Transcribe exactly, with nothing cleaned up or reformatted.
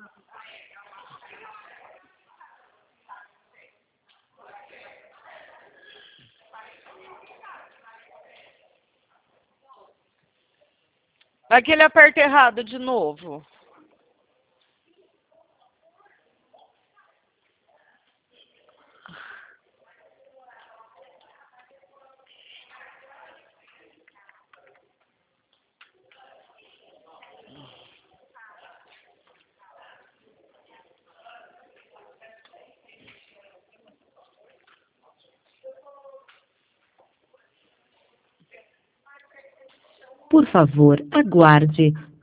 Aquele aperto errado de novo. Por favor, aguarde.